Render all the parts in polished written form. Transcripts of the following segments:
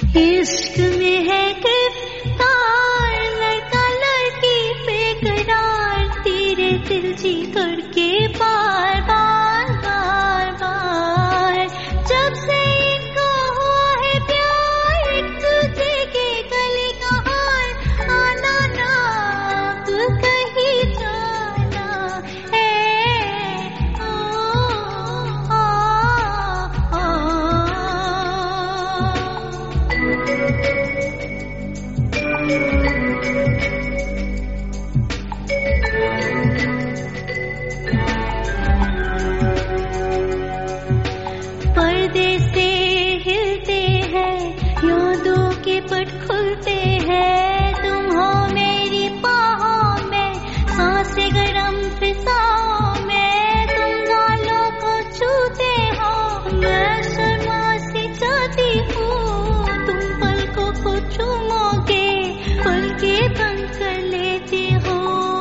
इश्क में है गिरफ्तार लड़का लड़की बेकरार, तेरे दिल जी करके बार बार बार बार। जब से इनको हुआ है प्यार, एक दूजे के गले का हार, आना ना अब कहीं जाना है। पर्दे से हिलते हैं यादों के पट खुलते हैं, तुम हो मेरी बाहों में सांसें गरम फिजाओं में, तुम गालों को छूते हो मैं शर्मा सी जाती हूँ, तुम पलकों को चूमोगे पलकें बंद कर लेती हो।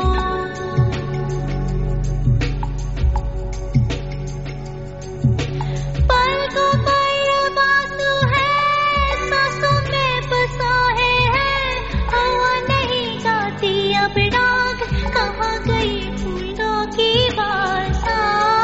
पलकों पर अब आंसू है, सांसों में बसा है, हवा नहीं गाती अब राग, कहाँ गई फूलों की वर्षा।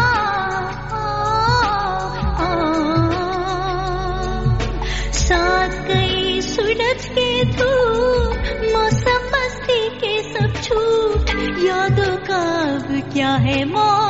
साथ गई सूरज की धूप, मौसम मस्ती के सब छूट, यादों का अब क्या है मौत।